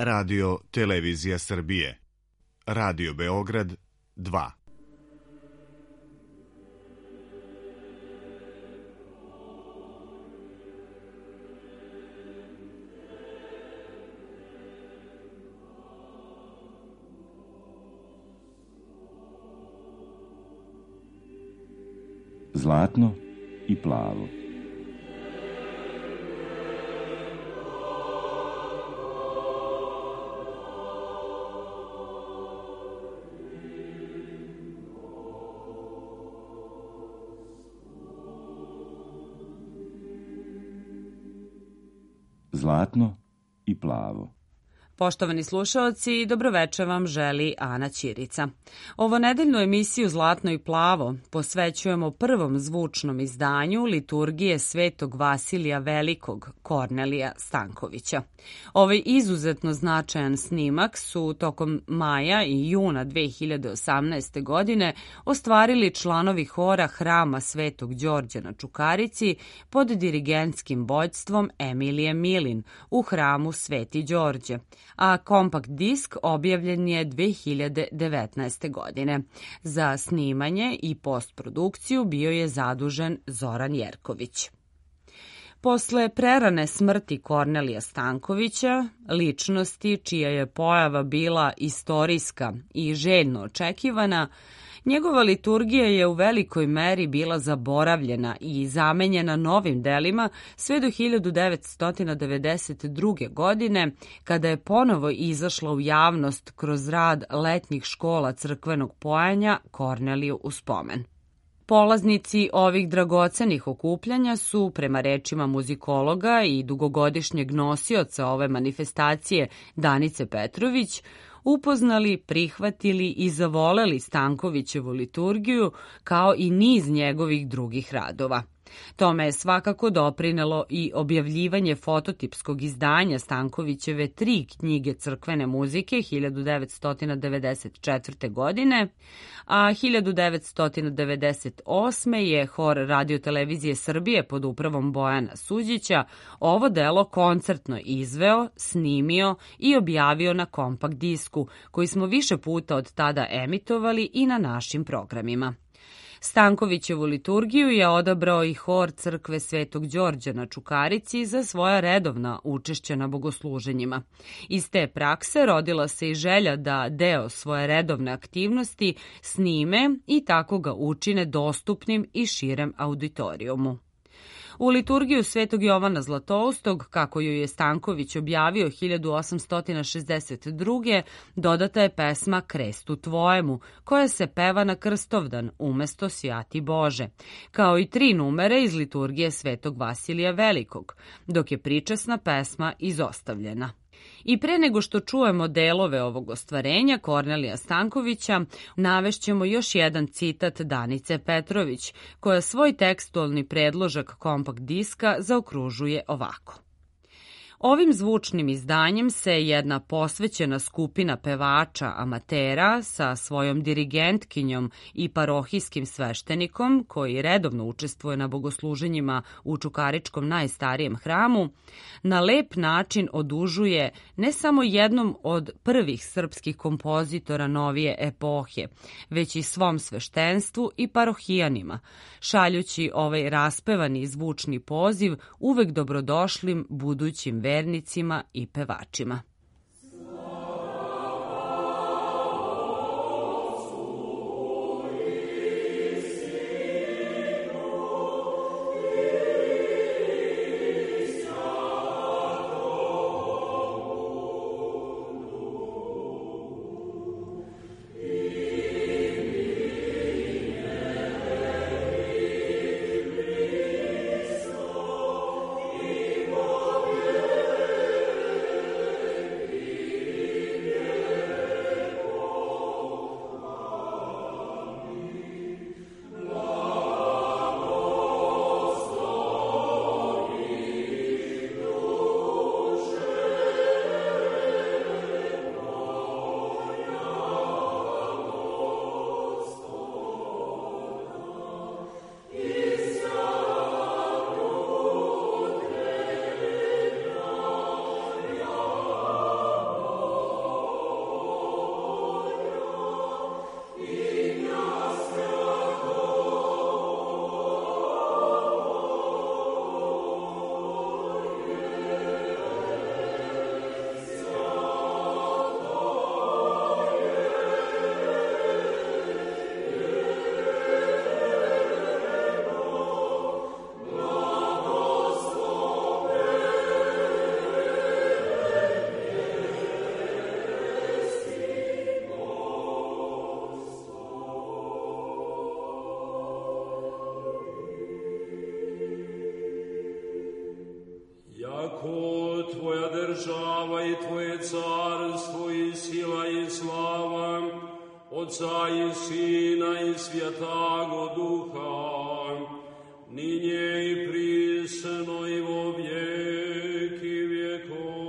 Radio Televizija Srbije, Radio Beograd 2. Zlatno i plavo. Zlatno i plavo. Poštovani slušaoci, dobroveče vam želi Ana Ćirica. Ovo nedeljnu emisiju Zlatno i plavo posvećujemo prvom zvučnom izdanju liturgije Svetog Vasilija Velikog Kornelija Stankovića. Ovaj izuzetno značajan snimak su tokom maja i juna 2018. godine ostvarili članovi hora Hrama Svetog Đorđa na Čukarici pod dirigentskim vođstvom Emilije Milin u Hramu Sveti Đorđe, a kompakt disk objavljen je 2019. godine. Za snimanje i postprodukciju bio je zadužen Zoran Jerković. Posle prerane smrti Kornelija Stankovića, ličnosti čija je pojava bila istorijska i željno očekivana, njegova liturgija je u velikoj meri bila zaboravljena i zamenjena novim delima sve do 1992. godine, kada je ponovo izašla u javnost kroz rad letnjih škola crkvenog pojanja Korneliju u spomen. Polaznici ovih dragocenih okupljanja su, prema rečima muzikologa i dugogodišnjeg nosioca ove manifestacije Danice Petrović, upoznali, prihvatili i zavoleli Stankovićevu liturgiju kao i niz njegovih drugih radova. Tome je svakako doprinelo i objavljivanje fototipskog izdanja Stankovićeve 3 knjige crkvene muzike 1994. godine, a 1998. je hor Radio Televizije Srbije pod upravom Bojana Suđića ovo delo koncertno izveo, snimio i objavio na kompakt disku, koji smo više puta od tada emitovali i na našim programima. Stankovićevu liturgiju je odabrao i hor crkve Svetog Đorđa na Čukarici za svoja redovna učešća na bogosluženjima. Iz te prakse rodila se i želja da deo svoje redovne aktivnosti snime i tako ga učine dostupnim i širem auditorijumu. U liturgiju Svetog Jovana Zlatoustog, kako ju je Stanković objavio 1862. dodata je pesma Krestu tvojemu, koja se peva na Krstovdan umesto Sjati Bože, kao i 3 numere iz liturgije Svetog Vasilija Velikog, dok je pričasna pesma izostavljena. I pre nego što čujemo delove ovog ostvarenja Kornelija Stankovića, navešćemo još jedan citat Danice Petrović, koja svoj tekstualni predložak kompakt diska zaokružuje ovako. Ovim zvučnim izdanjem se jedna posvećena skupina pevača amatera sa svojom dirigentkinjom i parohijskim sveštenikom, koji redovno učestvuje na bogosluženjima u Čukaričkom najstarijem hramu, na lep način odužuje ne samo jednom od prvih srpskih kompozitora novije epohe, već i svom sveštenstvu i parohijanima, šaljući ovaj raspevani zvučni poziv uvek dobrodošlim budućim vernicima i pevačima. carstvo i sila i slava, Otca i Sina i Svjetago Duha, ninje i prisno i vo vijeki vjekov.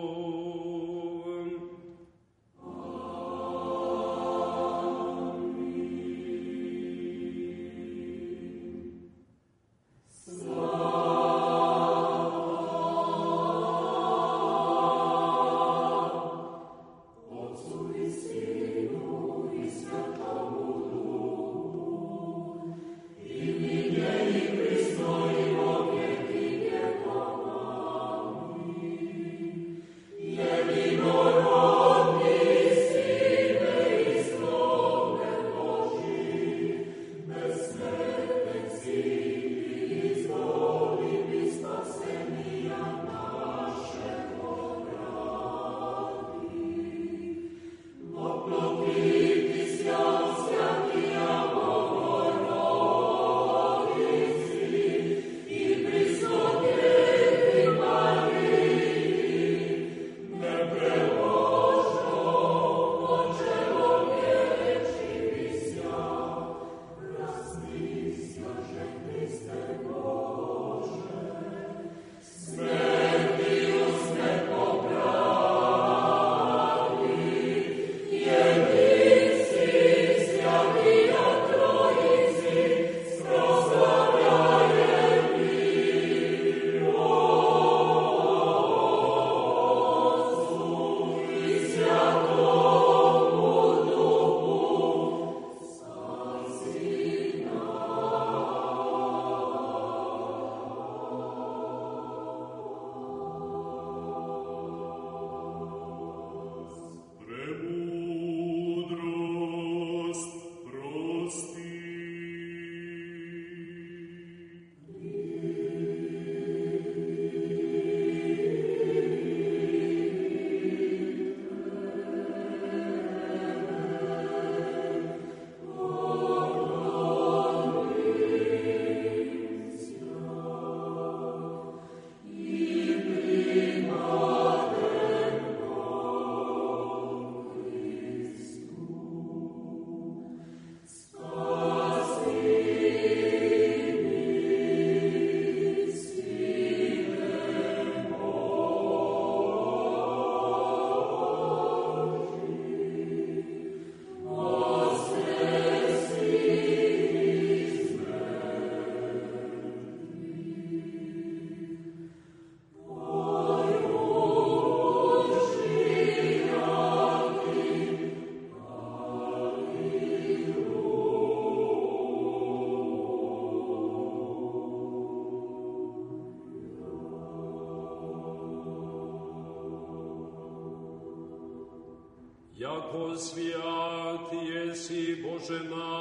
Jako svijat jesi Bože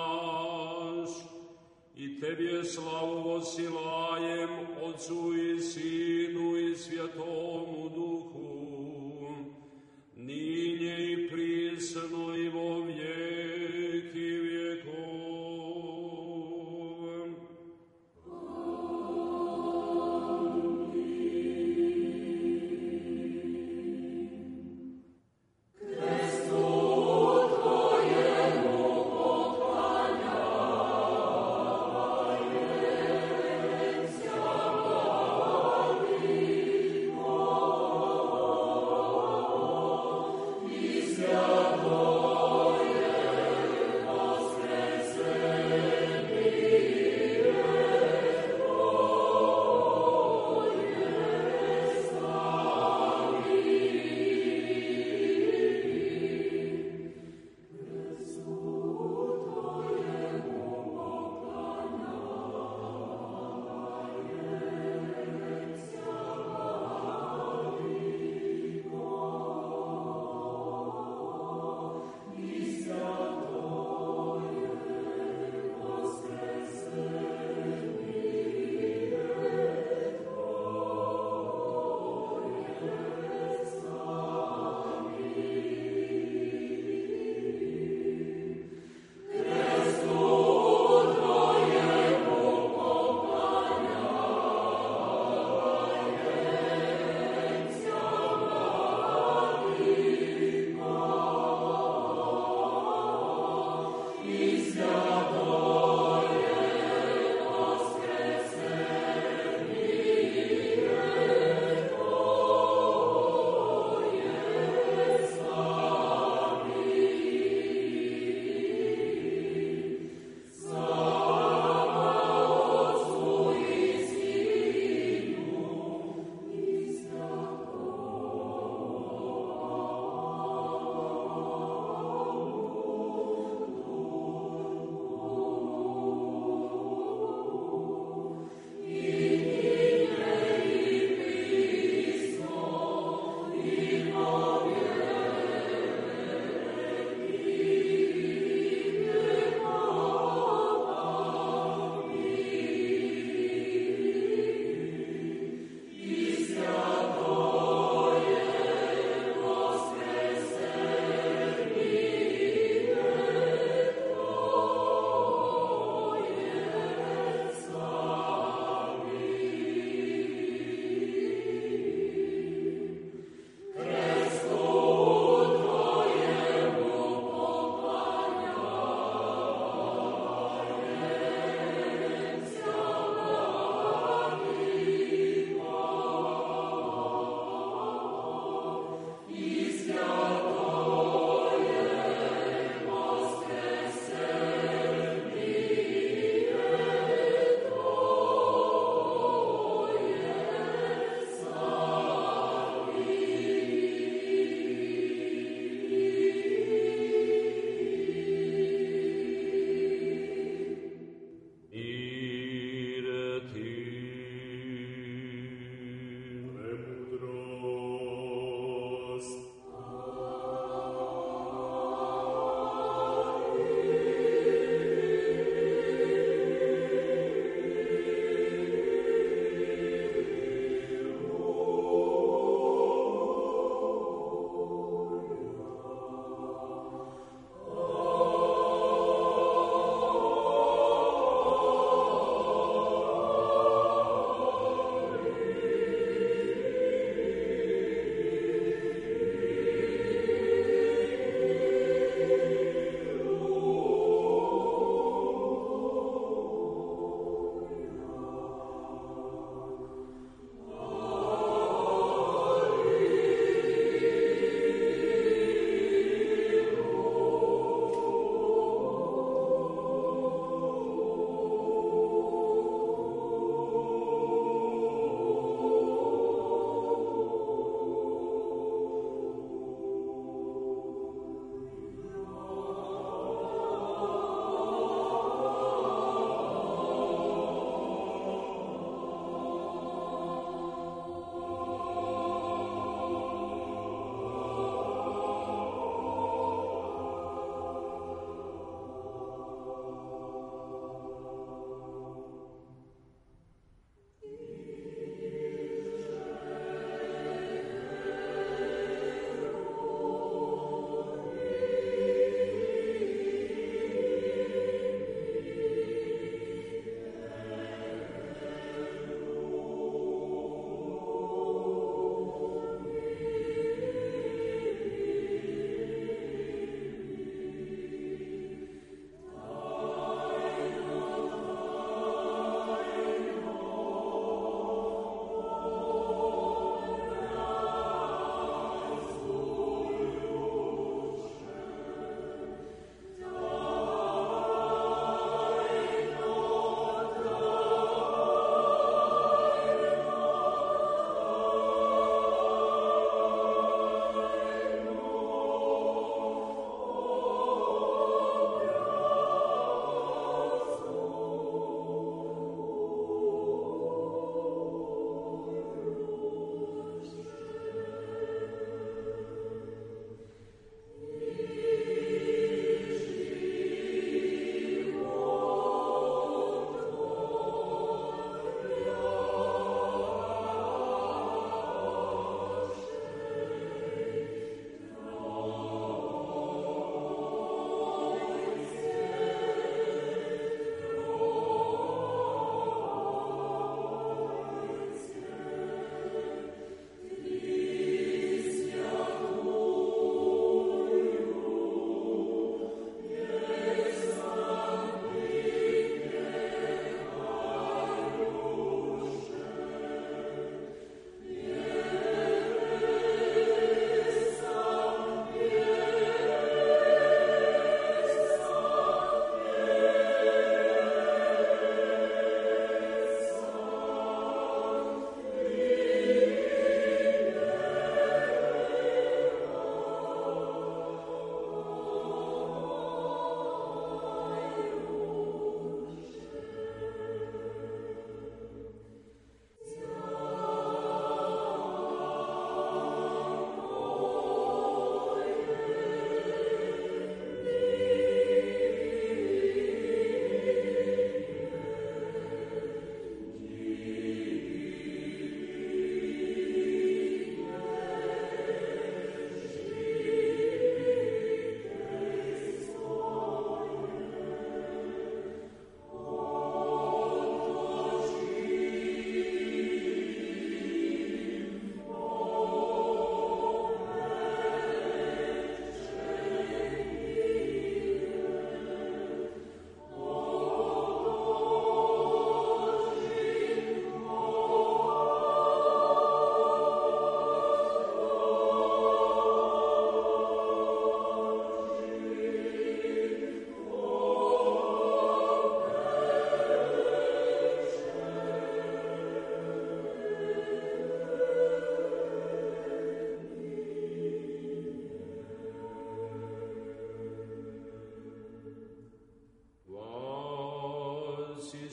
naš, i Tebje slavu osilajem, Otcu i Sinu i Svjatomu Duhu, ninje i prisno i vo vijeki vjekov. Oh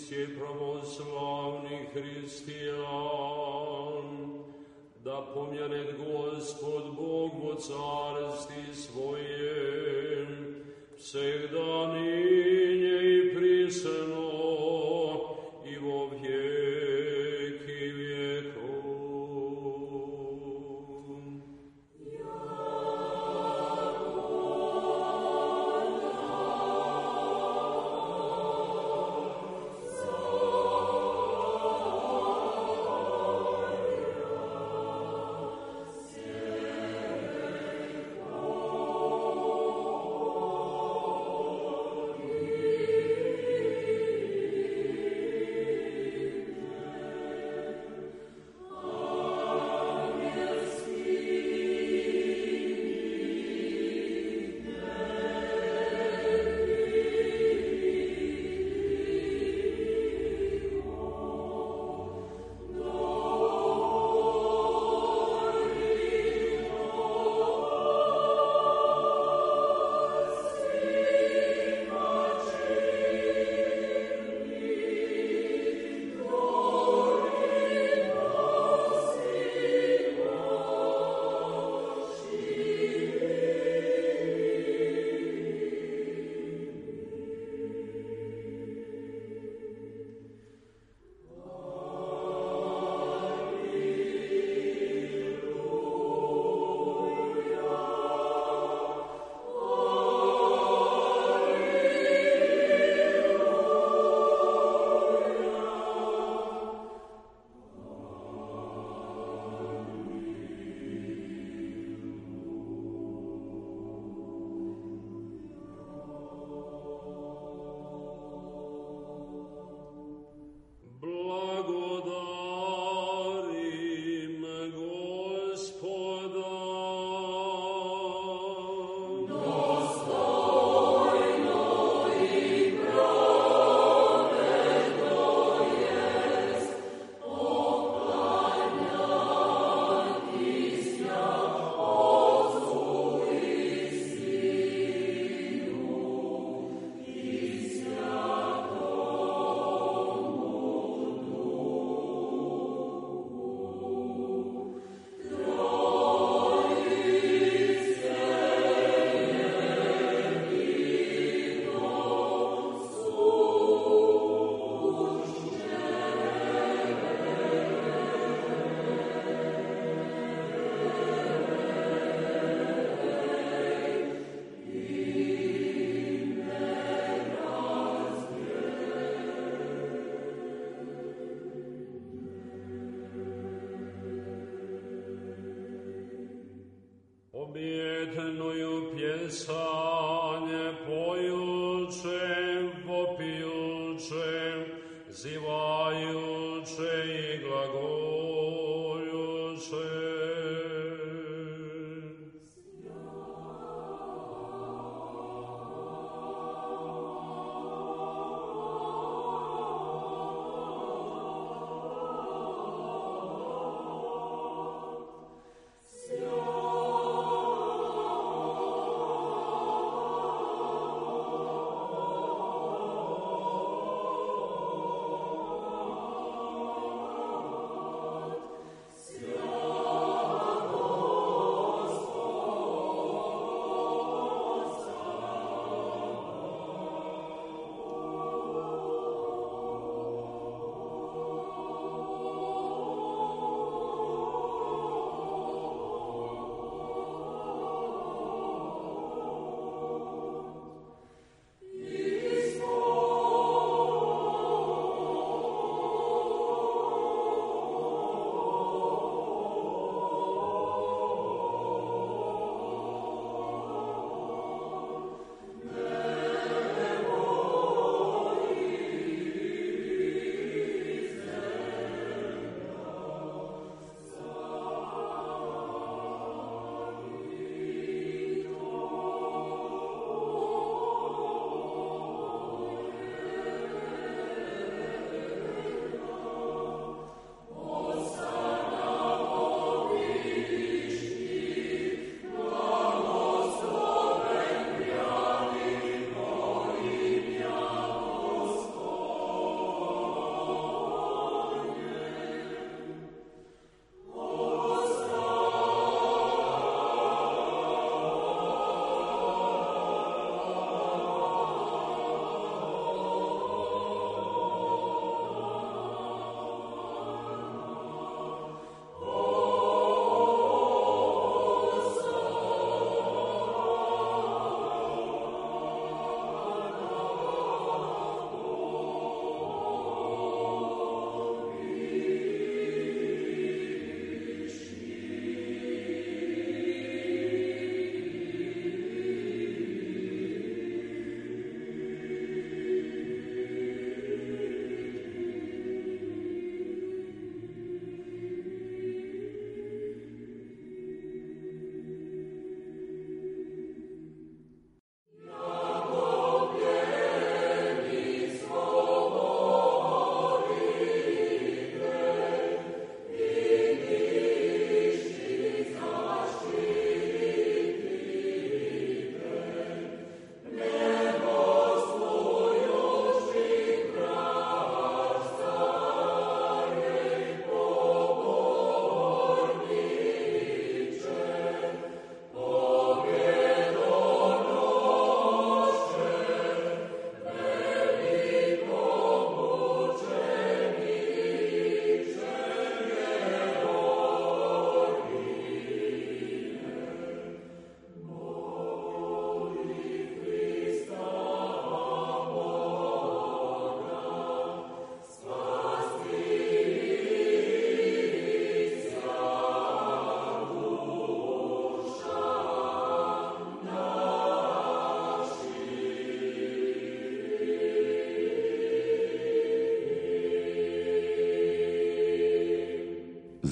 sje pravoslavni hristijan, da pomjene Gospod Bog vo carsti svojem, всегда ныне и присно, и во веки веков. Objetnuju pjesanje pojuče, vopijuče, zivajuče i glagoljuče.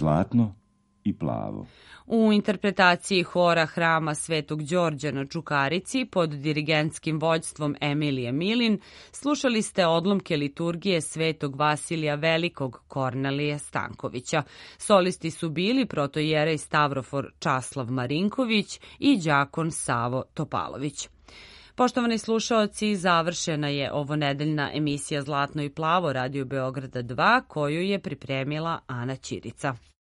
zlatno i plavo. U interpretaciji hora Hrama Svetog Đorđa na Čukarici pod dirigentskim vođstvom Emilije Milin slušali ste odlomke liturgije Svetog Vasilija Velikog Kornelije Stankovića. Solisti su bili protojerej Stavrofor Časlav Marinković i đakon Savo Topalović. Poštovani slušaoci, završena je ovonedeljna emisija Zlatno i plavo Radio Beograda 2 koju je pripremila Ana Ćirica.